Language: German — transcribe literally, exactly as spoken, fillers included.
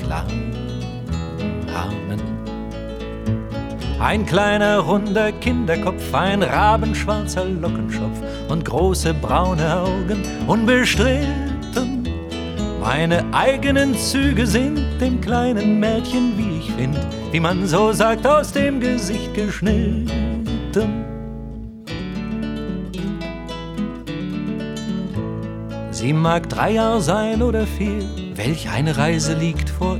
lang haben. Ein kleiner, runder Kinderkopf, ein rabenschwarzer Lockenschopf und große braune Augen, unbestritten. Meine eigenen Züge sind dem kleinen Mädchen, wie ich find, wie man so sagt, aus dem Gesicht geschnitten. Sie mag drei Jahre sein oder vier, welch eine Reise liegt vor